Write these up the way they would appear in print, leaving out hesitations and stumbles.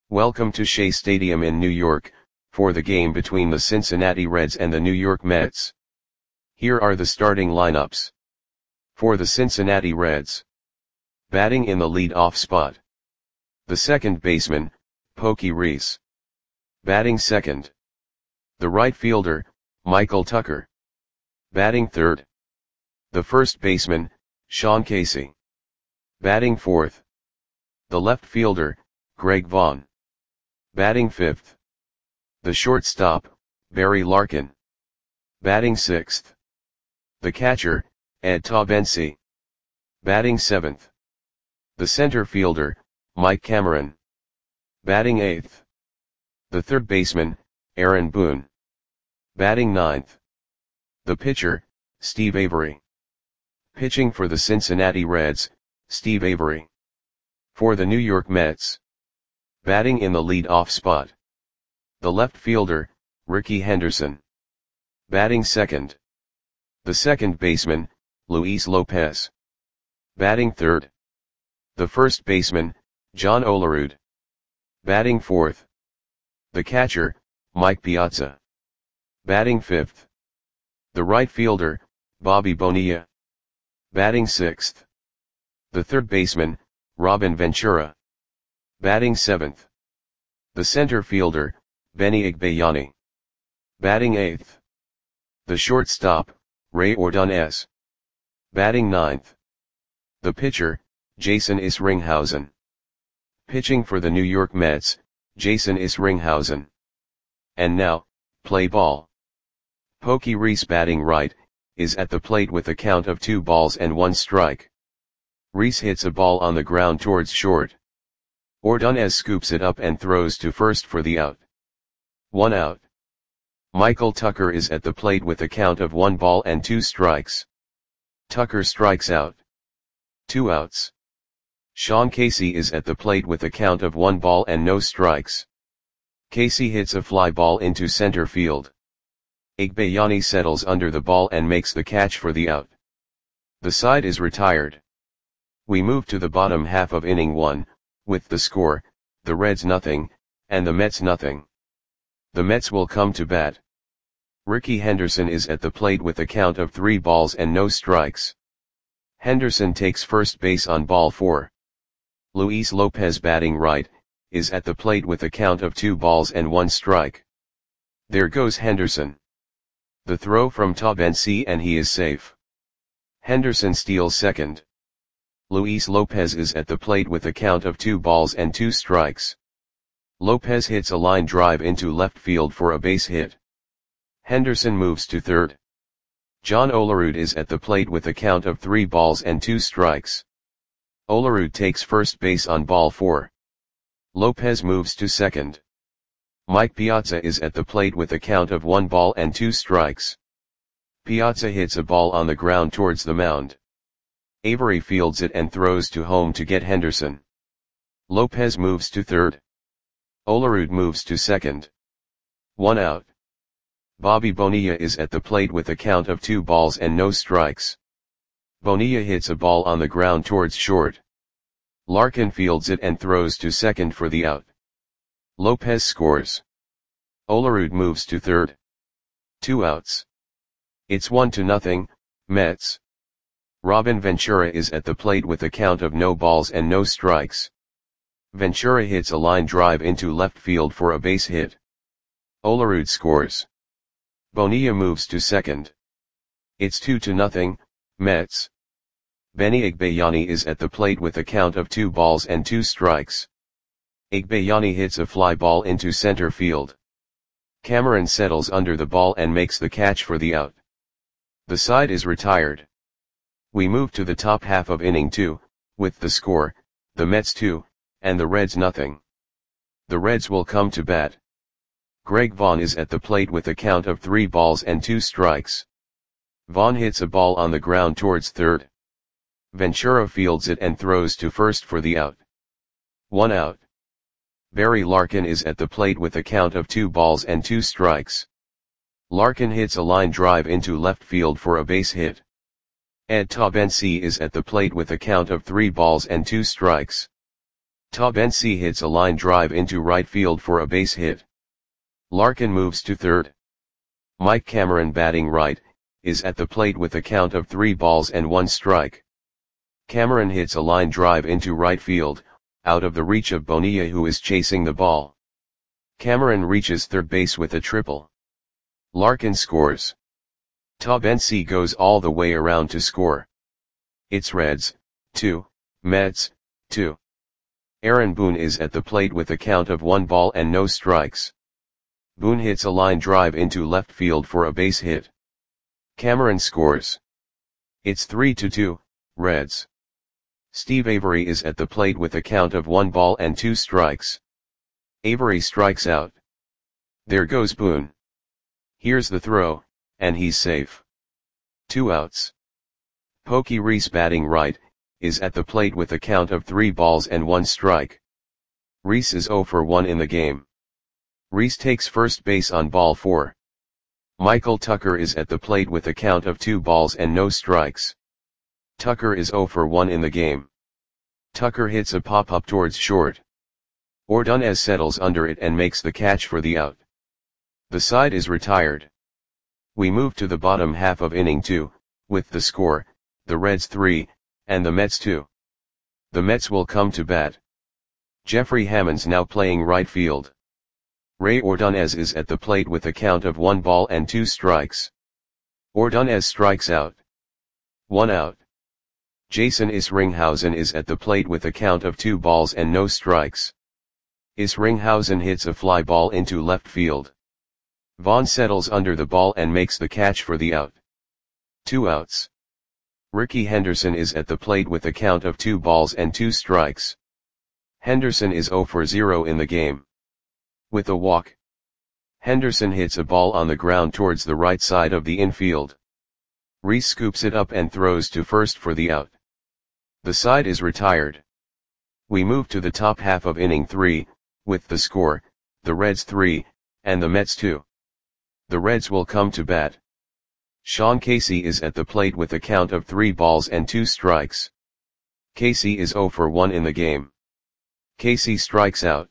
Welcome to Shea Stadium in New York, for the game between the Cincinnati Reds and the New York Mets. Here are the starting lineups. For the Cincinnati Reds. Batting in the lead-off spot. The second baseman, Pokey Reese. Batting second. The right fielder, Michael Tucker. Batting third. The first baseman, Sean Casey. Batting fourth. The left fielder, Greg Vaughn. Batting fifth. The shortstop, Barry Larkin. Batting sixth. The catcher, Ed Taubensee. Batting seventh. The center fielder, Mike Cameron. Batting eighth. The third baseman, Aaron Boone. Batting ninth. The pitcher, Steve Avery. Pitching for the Cincinnati Reds, Steve Avery. For the New York Mets. Batting in the lead-off spot. The left fielder, Rickey Henderson. Batting second. The second baseman, Luis Lopez. Batting third. The first baseman, John Olerud. Batting fourth. The catcher, Mike Piazza. Batting fifth. The right fielder, Bobby Bonilla. Batting sixth. The third baseman, Robin Ventura. Batting seventh. The center fielder, Benny Igbayani. Batting eighth. The shortstop, Ray Ordonez. Batting ninth. The pitcher, Jason Isringhausen. Pitching for the New York Mets, Jason Isringhausen. And now, play ball. Pokey Reese batting right, is at the plate with a count of 2 balls and 1 strike. Reese hits a ball on the ground towards short. Ordonez scoops it up and throws to first for the out. 1 out. Michael Tucker is at the plate with a count of 1 ball and 2 strikes. Tucker strikes out. 2 outs. Sean Casey is at the plate with a count of 1 ball and no strikes. Casey hits a fly ball into center field. Igbayani settles under the ball and makes the catch for the out. The side is retired. We move to the bottom half of inning 1, with the score, the Reds nothing, and the Mets nothing. The Mets will come to bat. Rickey Henderson is at the plate with a count of 3 balls and no strikes. Henderson takes first base on ball 4. Luis Lopez batting right, is at the plate with a count of 2 balls and 1 strike. There goes Henderson. The throw from Taubensee and he is safe. Henderson steals second. Luis Lopez is at the plate with a count of 2 balls and 2 strikes. Lopez hits a line drive into left field for a base hit. Henderson moves to third. John Olerud is at the plate with a count of 3 balls and 2 strikes. Olerud takes first base on ball 4. Lopez moves to second. Mike Piazza is at the plate with a count of 1 ball and 2 strikes. Piazza hits a ball on the ground towards the mound. Avery fields it and throws to home to get Henderson. Lopez moves to third. Olerud moves to second. 1 out. Bobby Bonilla is at the plate with a count of 2 balls and no strikes. Bonilla hits a ball on the ground towards short. Larkin fields it and throws to second for the out. Lopez scores. Olerud moves to third. 2 outs. It's 1-0, Mets. Robin Ventura is at the plate with a count of no balls and no strikes. Ventura hits a line drive into left field for a base hit. Olerud scores. Bonilla moves to second. It's 2-0, Mets. Benny Igbayani is at the plate with a count of 2 balls and 2 strikes. Igbayani hits a fly ball into center field. Cameron settles under the ball and makes the catch for the out. The side is retired. We move to the top half of inning 2, with the score, the Mets 2, and the Reds nothing. The Reds will come to bat. Greg Vaughn is at the plate with a count of 3 balls and 2 strikes. Vaughn hits a ball on the ground towards third. Ventura fields it and throws to first for the out. 1 out. Barry Larkin is at the plate with a count of 2 balls and 2 strikes. Larkin hits a line drive into left field for a base hit. Ed Taubensee is at the plate with a count of 3 balls and 2 strikes. Tabensi hits a line drive into right field for a base hit. Larkin moves to third. Mike Cameron, batting right, is at the plate with a count of 3 balls and 1 strike. Cameron hits a line drive into right field, out of the reach of Bonilla, who is chasing the ball. Cameron reaches third base with a triple. Larkin scores. Tabensi goes all the way around to score. It's Reds, 2, Mets, 2. Aaron Boone is at the plate with a count of 1 ball and no strikes. Boone hits a line drive into left field for a base hit. Cameron scores. It's 3-2, Reds. Steve Avery is at the plate with a count of 1 ball and 2 strikes. Avery strikes out. There goes Boone. Here's the throw, and he's safe. 2 outs. Pokey Reese, batting right, is at the plate with a count of 3 balls and 1 strike. Reese is 0 for 1 in the game. Reese takes first base on ball 4. Michael Tucker is at the plate with a count of 2 balls and no strikes. Tucker is 0 for 1 in the game. Tucker hits a pop-up towards short. Ordonez settles under it and makes the catch for the out. The side is retired. We move to the bottom half of inning 2, with the score, the Reds 3, and the Mets 2. The Mets will come to bat. Jeffrey Hammonds now playing right field. Ray Ordonez is at the plate with a count of 1 ball and 2 strikes. Ordonez strikes out. 1 out. Jason Isringhausen is at the plate with a count of 2 balls and no strikes. Isringhausen hits a fly ball into left field. Vaughn settles under the ball and makes the catch for the out. 2 outs. Ricky Henderson is at the plate with a count of 2 balls and 2 strikes. Henderson is 0 for 0 in the game. With a walk, Henderson hits a ball on the ground towards the right side of the infield. Reese scoops it up and throws to first for the out. The side is retired. We move to the top half of inning 3, with the score, the Reds 3, and the Mets 2. The Reds will come to bat. Sean Casey is at the plate with a count of 3 balls and 2 strikes. Casey is 0 for 1 in the game. Casey strikes out.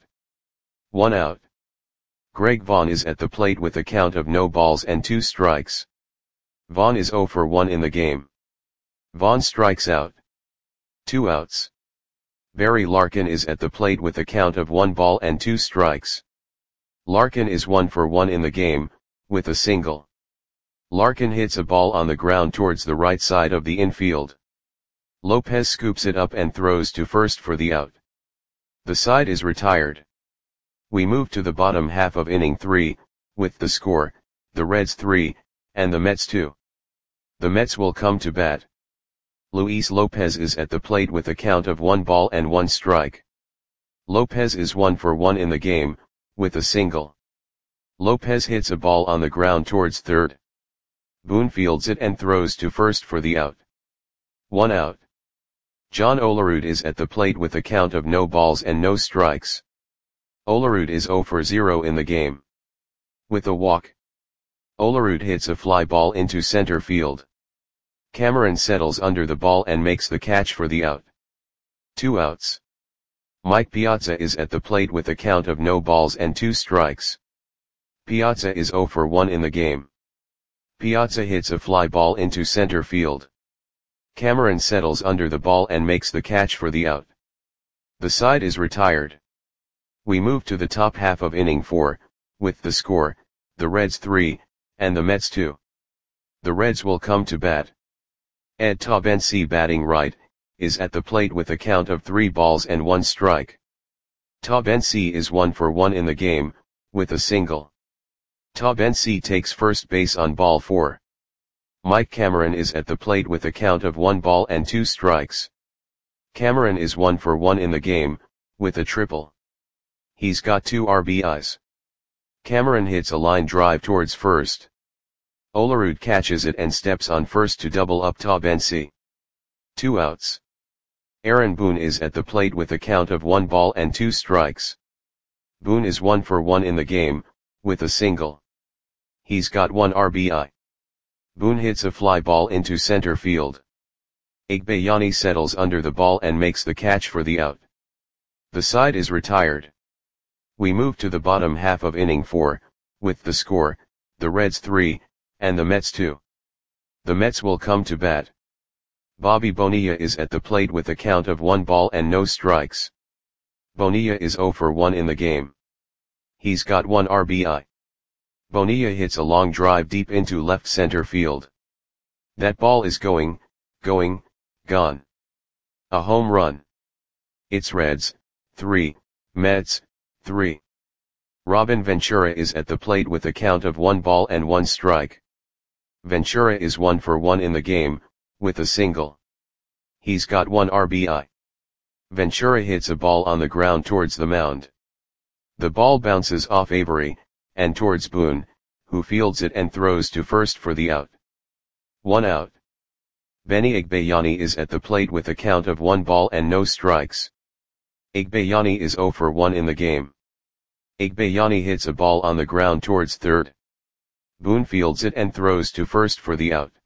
1 out. Greg Vaughn is at the plate with a count of no balls and 2 strikes. Vaughn is 0 for 1 in the game. Vaughn strikes out. 2 outs. Barry Larkin is at the plate with a count of 1 ball and 2 strikes. Larkin is 1 for 1 in the game, with a single. Larkin hits a ball on the ground towards the right side of the infield. Lopez scoops it up and throws to first for the out. The side is retired. We move to the bottom half of inning 3, with the score, the Reds 3, and the Mets 2. The Mets will come to bat. Luis Lopez is at the plate with a count of 1 ball and 1 strike. Lopez is 1 for 1 in the game, with a single. Lopez hits a ball on the ground towards third. Boone fields it and throws to first for the out. 1 out. John Olerud is at the plate with a count of no balls and no strikes. Olerud is 0 for 0 in the game. With a walk, Olerud hits a fly ball into center field. Cameron settles under the ball and makes the catch for the out. 2 outs. Mike Piazza is at the plate with a count of no balls and 2 strikes. Piazza is 0 for 1 in the game. Piazza hits a fly ball into center field. Cameron settles under the ball and makes the catch for the out. The side is retired. We move to the top half of inning 4, with the score, the Reds 3, and the Mets 2. The Reds will come to bat. Ed Tabensi, batting right, is at the plate with a count of 3 balls and 1 strike. Tabensi is 1 for 1 in the game, with a single. Tabensi takes first base on ball 4. Mike Cameron is at the plate with a count of 1 ball and 2 strikes. Cameron is 1 for 1 in the game, with a triple. He's got 2 RBIs. Cameron hits a line drive towards first. Olerud catches it and steps on first to double up Tabensi. 2 outs. Aaron Boone is at the plate with a count of 1 ball and 2 strikes. Boone is 1 for 1 in the game, with a single. He's got 1 RBI. Boone hits a fly ball into center field. Igbayani settles under the ball and makes the catch for the out. The side is retired. We move to the bottom half of inning 4, with the score, the Reds 3, and the Mets 2. The Mets will come to bat. Bobby Bonilla is at the plate with a count of 1 ball and no strikes. Bonilla is 0 for 1 in the game. He's got 1 RBI. Bonilla hits a long drive deep into left center field. That ball is going, gone. A home run. It's Reds 3, Mets 3. Robin Ventura is at the plate with a count of 1 ball and 1 strike. Ventura is 1 for 1 in the game, with a single. He's got 1 RBI. Ventura hits a ball on the ground towards the mound. The ball bounces off Avery, and towards Boone, who fields it and throws to first for the out. 1 out. Benny Igbayani is at the plate with a count of 1 ball and no strikes. Igbayani is 0 for 1 in the game. Igbayani hits a ball on the ground towards third. Boone fields it and throws to first for the out.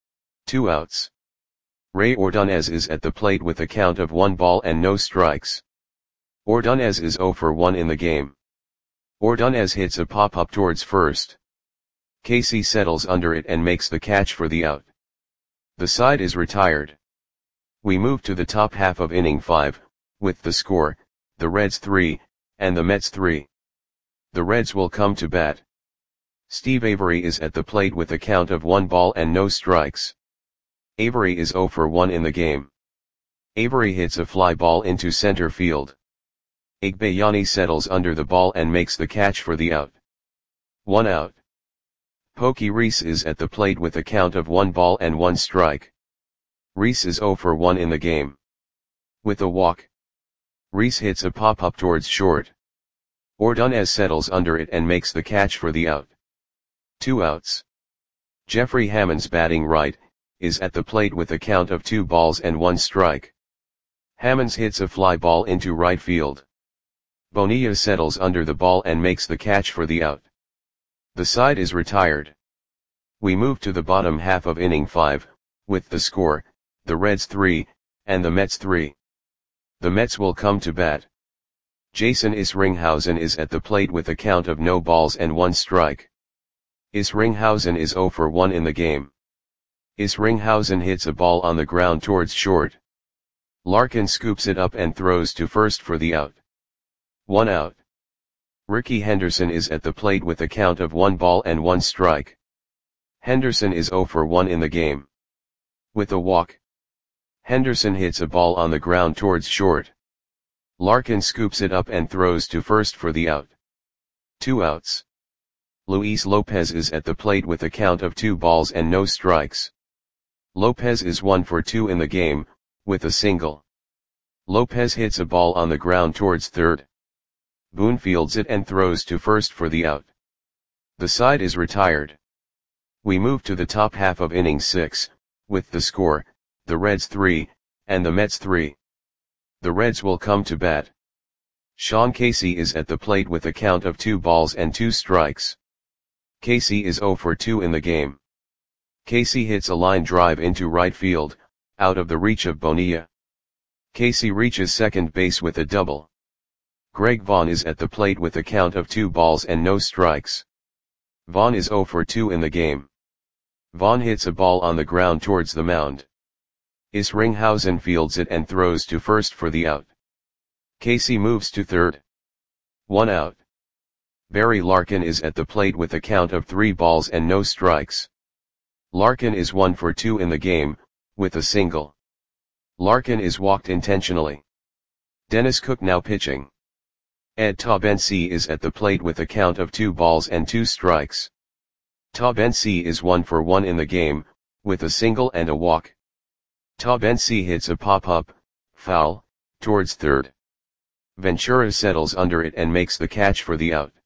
2 outs. Ray Ordonez is at the plate with a count of 1 ball and no strikes. Ordonez is 0 for 1 in the game. Ordonez hits a pop-up towards first. Casey settles under it and makes the catch for the out. The side is retired. We move to the top half of inning 5, with the score, the Reds 3, and the Mets 3. The Reds will come to bat. Steve Avery is at the plate with a count of 1 ball and no strikes. Avery is 0 for 1 in the game. Avery hits a fly ball into center field. Igbayani settles under the ball and makes the catch for the out. 1 out. Pokey Reese is at the plate with a count of 1 ball and 1 strike. Reese is 0 for 1 in the game. With a walk. Reese hits a pop-up towards short. Ordonez settles under it and makes the catch for the out. 2 outs. Jeffrey Hammonds, batting right, is at the plate with a count of 2 balls and 1 strike. Hammonds hits a fly ball into right field. Bonilla settles under the ball and makes the catch for the out. The side is retired. We move to the bottom half of inning 5, with the score, the Reds 3, and the Mets 3. The Mets will come to bat. Jason Isringhausen is at the plate with a count of no balls and 1 strike. Isringhausen is 0 for 1 in the game. Isringhausen hits a ball on the ground towards short. Larkin scoops it up and throws to first for the out. 1 out. Ricky Henderson is at the plate with a count of 1 ball and 1 strike. Henderson is 0 for 1 in the game. With a walk. Henderson hits a ball on the ground towards short. Larkin scoops it up and throws to first for the out. 2 outs. Luis Lopez is at the plate with a count of 2 balls and no strikes. Lopez is 1 for 2 in the game, with a single. Lopez hits a ball on the ground towards third. Boone fields it and throws to first for the out. The side is retired. We move to the top half of inning 6, with the score, the Reds 3, and the Mets 3. The Reds will come to bat. Sean Casey is at the plate with a count of 2 balls and 2 strikes. Casey is 0 for 2 in the game. Casey hits a line drive into right field, out of the reach of Bonilla. Casey reaches second base with a double. Greg Vaughn is at the plate with a count of 2 balls and no strikes. Vaughn is 0 for 2 in the game. Vaughn hits a ball on the ground towards the mound. Isringhausen fields it and throws to first for the out. Casey moves to third. 1 out. Barry Larkin is at the plate with a count of 3 balls and no strikes. Larkin is 1 for 2 in the game, with a single. Larkin is walked intentionally. Dennis Cook now pitching. Ed Taubensee is at the plate with a count of 2 balls and 2 strikes. Taubensee is 1 for 1 in the game, with a single and a walk. Taubensee hits a pop-up, foul, towards third. Ventura settles under it and makes the catch for the out.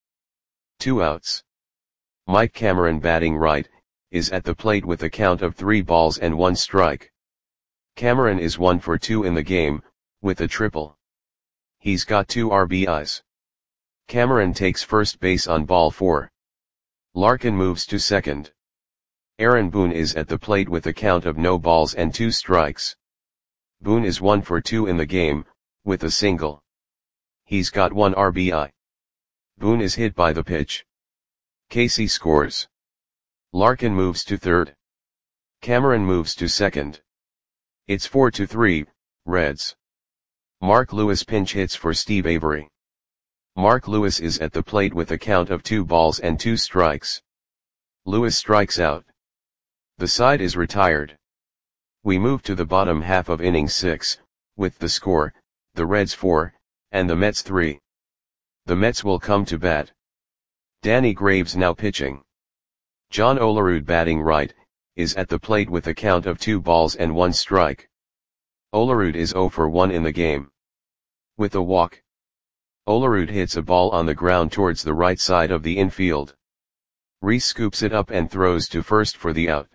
2 outs. Mike Cameron, batting right, is at the plate with a count of 3 balls and 1 strike. Cameron is 1 for 2 in the game, with a triple. He's got 2 RBIs. Cameron takes first base on ball 4. Larkin moves to second. Aaron Boone is at the plate with a count of no balls and 2 strikes. Boone is 1 for 2 in the game, with a single. He's got 1 RBI. Boone is hit by the pitch. Casey scores. Larkin moves to third. Cameron moves to second. It's 4-3, Reds. Mark Lewis pinch hits for Steve Avery. Mark Lewis is at the plate with a count of 2 balls and 2 strikes. Lewis strikes out. The side is retired. We move to the bottom half of inning 6, with the score, the Reds 4, and the Mets 3. The Mets will come to bat. Danny Graves now pitching. John Olerud batting right, is at the plate with a count of 2 balls and 1 strike. Olerud is 0 for 1 in the game. With a walk. Olerud hits a ball on the ground towards the right side of the infield. Reese scoops it up and throws to first for the out.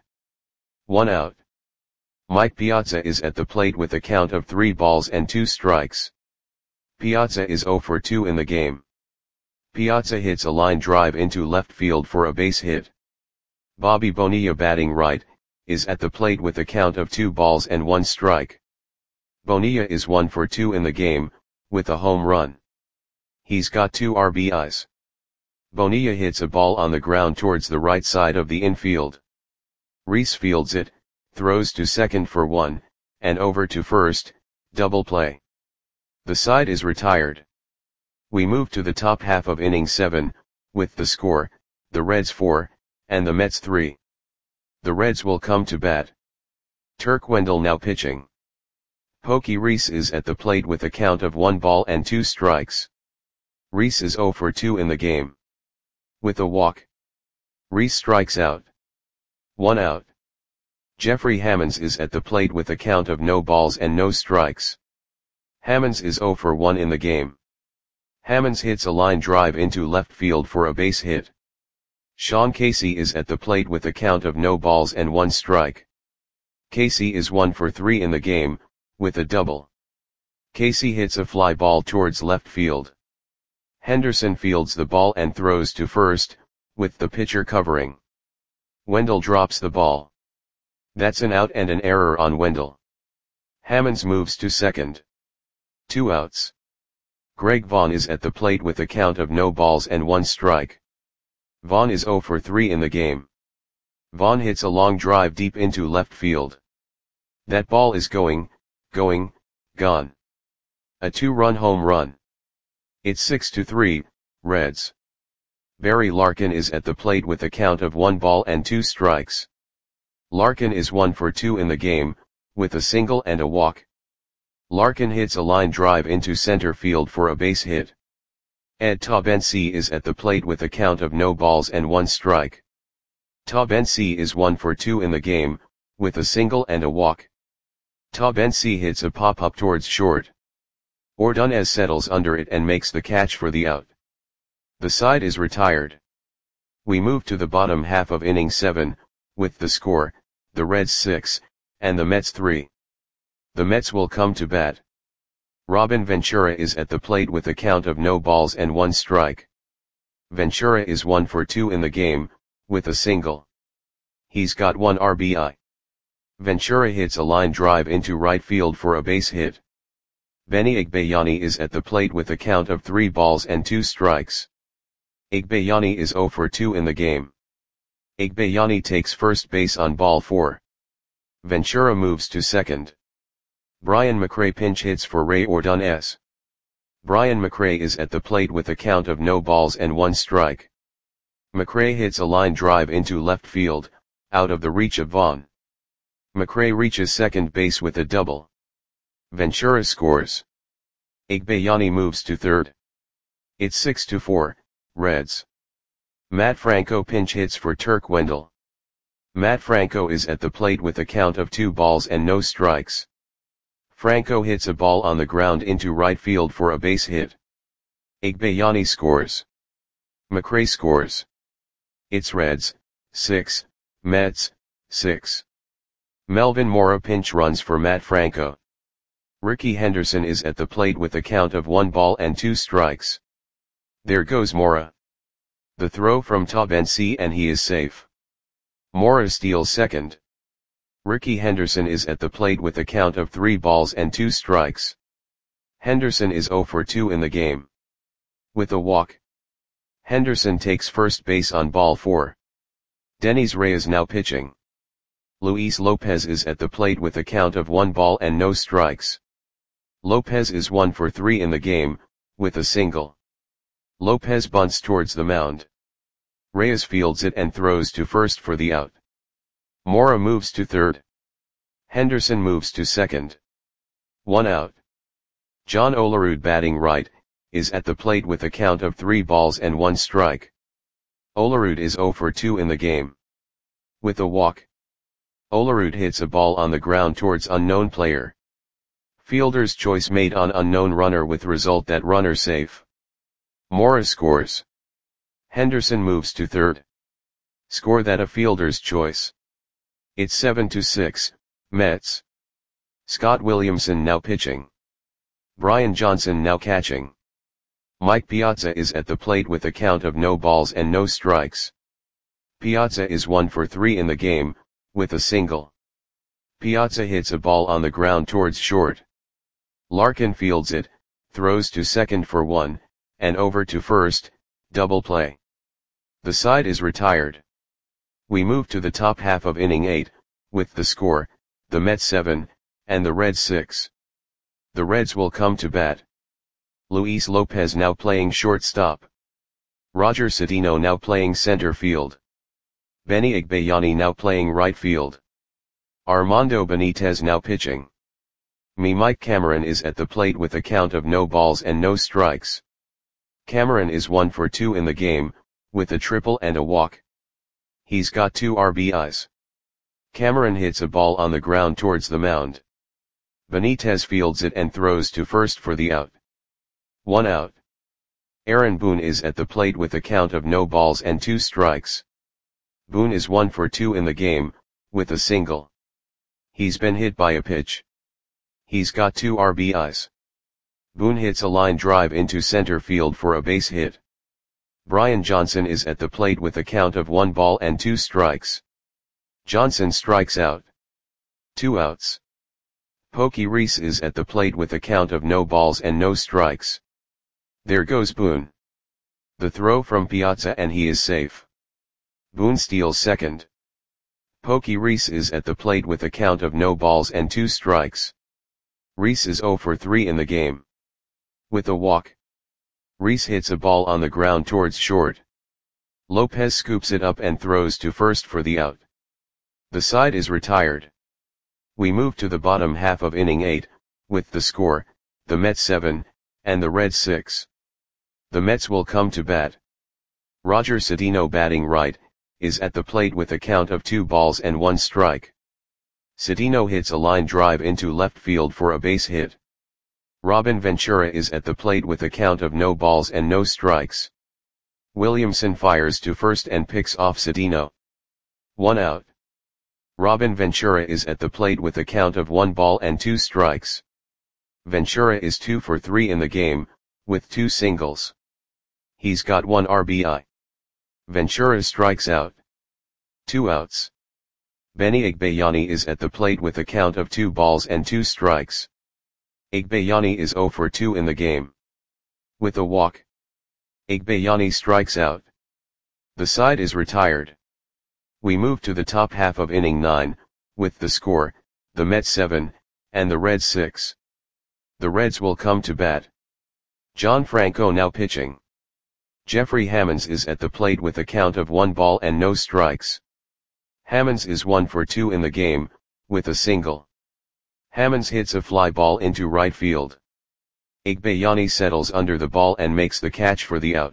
1 out. Mike Piazza is at the plate with a count of 3 balls and 2 strikes. Piazza is 0 for 2 in the game. Piazza hits a line drive into left field for a base hit. Bobby Bonilla batting right, is at the plate with a count of 2 balls and 1 strike. Bonilla is 1 for 2 in the game, with a home run. He's got 2 RBIs. Bonilla hits a ball on the ground towards the right side of the infield. Reese fields it, throws to second for 1, and over to first, double play. The side is retired. We move to the top half of inning 7, with the score, the Reds 4, and the Mets 3. The Reds will come to bat. Turk Wendell now pitching. Pokey Reese is at the plate with a count of 1 ball and 2 strikes. Reese is 0 for 2 in the game. With a walk. Reese strikes out. 1 out. Jeffrey Hammonds is at the plate with a count of no balls and no strikes. Hammonds is 0 for 1 in the game. Hammonds hits a line drive into left field for a base hit. Sean Casey is at the plate with a count of no balls and 1 strike. Casey is 1 for 3 in the game, with a double. Casey hits a fly ball towards left field. Henderson fields the ball and throws to first, with the pitcher covering. Wendell drops the ball. That's an out and an error on Wendell. Hammonds moves to second. 2 outs. Greg Vaughn is at the plate with a count of no balls and 1 strike. Vaughn is 0 for 3 in the game. Vaughn hits a long drive deep into left field. That ball is gone. A 2-run home run. It's 6-3, Reds. Barry Larkin is at the plate with a count of 1 ball and 2 strikes. Larkin is 1 for 2 in the game, with a single and a walk. Larkin hits a line drive into center field for a base hit. Ed Taubensee is at the plate with a count of no balls and 1 strike. Taubensee is 1 for 2 in the game, with a single and a walk. Taubensee hits a pop-up towards short. Ordonez settles under it and makes the catch for the out. The side is retired. We move to the bottom half of inning 7, with the score, the Reds 6, and the Mets 3. The Mets will come to bat. Robin Ventura is at the plate with a count of no balls and 1 strike. Ventura is 1 for 2 in the game, with a single. He's got 1 RBI. Ventura hits a line drive into right field for a base hit. Benny Igbayani is at the plate with a count of 3 balls and 2 strikes. Igbayani is 0 for 2 in the game. Igbayani takes first base on ball 4. Ventura moves to second. Brian McRae pinch hits for Ray Ordonez. Brian McRae is at the plate with a count of no balls and 1 strike. McRae hits a line drive into left field, out of the reach of Vaughn. McRae reaches second base with a double. Ventura scores. Igbayani moves to third. It's 6-4, Reds. Matt Franco pinch hits for Turk Wendell. Matt Franco is at the plate with a count of 2 balls and no strikes. Franco hits a ball on the ground into right field for a base hit. Igbayani scores. McRae scores. It's Reds, 6, Mets, 6. Melvin Mora pinch runs for Matt Franco. Ricky Henderson is at the plate with a count of 1 ball and 2 strikes. There goes Mora. The throw from Taubensee and he is safe. Mora steals second. Ricky Henderson is at the plate with a count of 3 balls and 2 strikes. Henderson is 0 for 2 in the game. With a walk. Henderson takes first base on ball 4. Denis Reyes now pitching. Luis Lopez is at the plate with a count of 1 ball and no strikes. Lopez is 1 for 3 in the game, with a single. Lopez bunts towards the mound. Reyes fields it and throws to first for the out. Mora moves to third. Henderson moves to second. 1 out. John Olerud batting right, is at the plate with a count of 3 balls and 1 strike. Olerud is 0 for 2 in the game. With a walk. Olerud hits a ball on the ground towards unknown player. Fielder's choice made on unknown runner with result that runner safe. Mora scores. Henderson moves to third. Score that a fielder's choice. It's 7-6, Mets. Scott Williamson now pitching. Brian Johnson now catching. Mike Piazza is at the plate with a count of no balls and no strikes. Piazza is 1 for 3 in the game, with a single. Piazza hits a ball on the ground towards short. Larkin fields it, throws to second for 1, and over to first, double play. The side is retired. We move to the top half of inning 8, with the score, the Mets 7, and the Reds 6. The Reds will come to bat. Luis Lopez now playing shortstop. Roger Cedeno now playing center field. Benny Igbayani now playing right field. Armando Benitez now pitching. Mike Cameron is at the plate with a count of no balls and no strikes. Cameron is 1 for 2 in the game, with a triple and a walk. He's got 2 RBIs. Cameron hits a ball on the ground towards the mound. Benitez fields it and throws to first for the out. 1 out. Aaron Boone is at the plate with a count of no balls and 2 strikes. Boone is 1 for 2 in the game, with a single. He's been hit by a pitch. He's got 2 RBIs. Boone hits a line drive into center field for a base hit. Brian Johnson is at the plate with a count of 1 ball and 2 strikes. Johnson strikes out. 2 outs. Pokey Reese is at the plate with a count of no balls and no strikes. There goes Boone. The throw from Piazza and he is safe. Boone steals second. Pokey Reese is at the plate with a count of no balls and 2 strikes. Reese is 0 for 3 in the game. With a walk. Reese hits a ball on the ground towards short. Lopez scoops it up and throws to first for the out. The side is retired. We move to the bottom half of inning 8, with the score, the Mets 7, and the Reds 6. The Mets will come to bat. Roger Cedeno batting right, is at the plate with a count of 2 balls and 1 strike. Cedeno hits a line drive into left field for a base hit. Robin Ventura is at the plate with a count of no balls and no strikes. Williamson fires to first and picks off Cedeno. 1 out. Robin Ventura is at the plate with a count of 1 ball and 2 strikes. Ventura is 2 for 3 in the game, with 2 singles. He's got 1 RBI. Ventura strikes out. 2 outs. Benny Igbayani is at the plate with a count of 2 balls and 2 strikes. Igbayani is 0 for 2 in the game. With a walk. Igbayani strikes out. The side is retired. We move to the top half of inning 9, with the score, the Mets 7, and the Reds 6. The Reds will come to bat. John Franco now pitching. Jeffrey Hammonds is at the plate with a count of 1 ball and no strikes. Hammonds is 1 for 2 in the game, with a single. Hammonds hits a fly ball into right field. Igbayani settles under the ball and makes the catch for the out.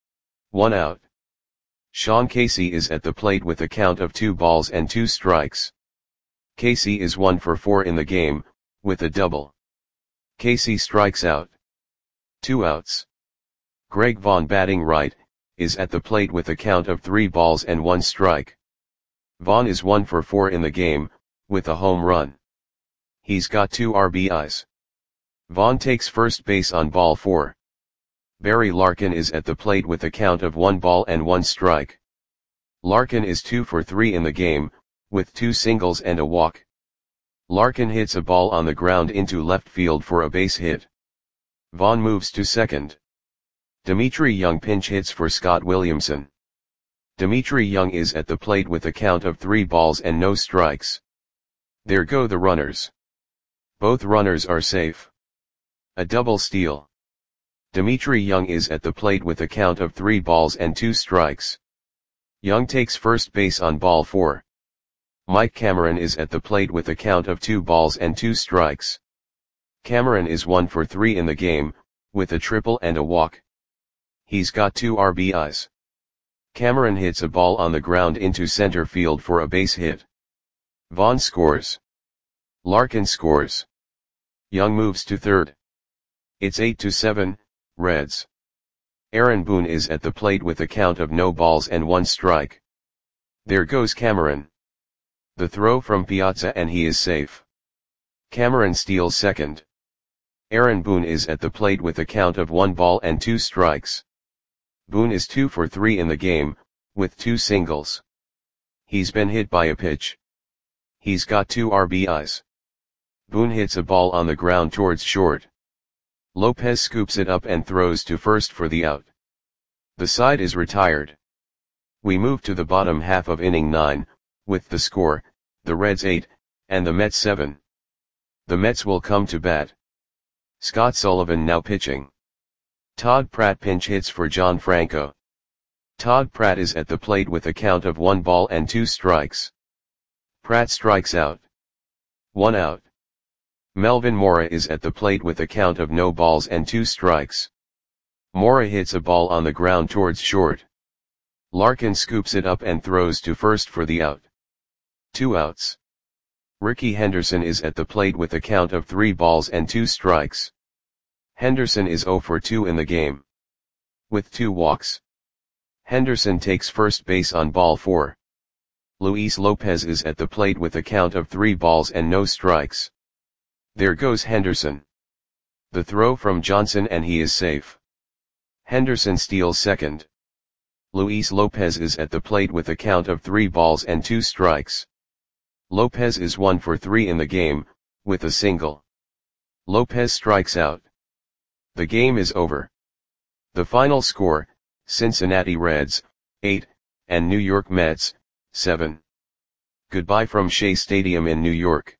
1 out. Sean Casey is at the plate with a count of 2 balls and 2 strikes. Casey is 1 for 4 in the game, with a double. Casey strikes out. 2 outs. Greg Vaughn batting right, is at the plate with a count of 3 balls and 1 strike. Vaughn is 1 for 4 in the game, with a home run. He's got 2 RBIs. Vaughn takes first base on ball 4. Barry Larkin is at the plate with a count of 1 ball and 1 strike. Larkin is 2 for 3 in the game, with 2 singles and a walk. Larkin hits a ball on the ground into left field for a base hit. Vaughn moves to second. Dimitri Young pinch hits for Scott Williamson. Dimitri Young is at the plate with a count of 3 balls and no strikes. There go the runners. Both runners are safe. A double steal. Dimitri Young is at the plate with a count of 3 balls and 2 strikes. Young takes first base on ball 4. Mike Cameron is at the plate with a count of 2 balls and 2 strikes. Cameron is 1 for 3 in the game, with a triple and a walk. He's got 2 RBIs. Cameron hits a ball on the ground into center field for a base hit. Vaughn scores. Larkin scores. Young moves to third. It's 8-7, Reds. Aaron Boone is at the plate with a count of no balls and 1 strike. There goes Cameron. The throw from Piazza and he is safe. Cameron steals second. Aaron Boone is at the plate with a count of 1 ball and 2 strikes. Boone is 2 for 3 in the game, with 2 singles. He's been hit by a pitch. He's got 2 RBIs. Boone hits a ball on the ground towards short. Lopez scoops it up and throws to first for the out. The side is retired. We move to the bottom half of inning 9, with the score, the Reds 8, and the Mets 7. The Mets will come to bat. Scott Sullivan now pitching. Todd Pratt pinch hits for John Franco. Todd Pratt is at the plate with a count of 1 ball and 2 strikes. Pratt strikes out. 1 out. Melvin Mora is at the plate with a count of no balls and 2 strikes. Mora hits a ball on the ground towards short. Larkin scoops it up and throws to first for the out. 2 outs. Ricky Henderson is at the plate with a count of 3 balls and 2 strikes. Henderson is 0 for 2 in the game. With 2 walks. Henderson takes first base on ball 4. Luis Lopez is at the plate with a count of 3 balls and no strikes. There goes Henderson. The throw from Johnson and he is safe. Henderson steals second. Luis Lopez is at the plate with a count of 3 balls and 2 strikes. Lopez is 1 for 3 in the game, with a single. Lopez strikes out. The game is over. The final score, Cincinnati Reds, 8, and New York Mets, 7. Goodbye from Shea Stadium in New York.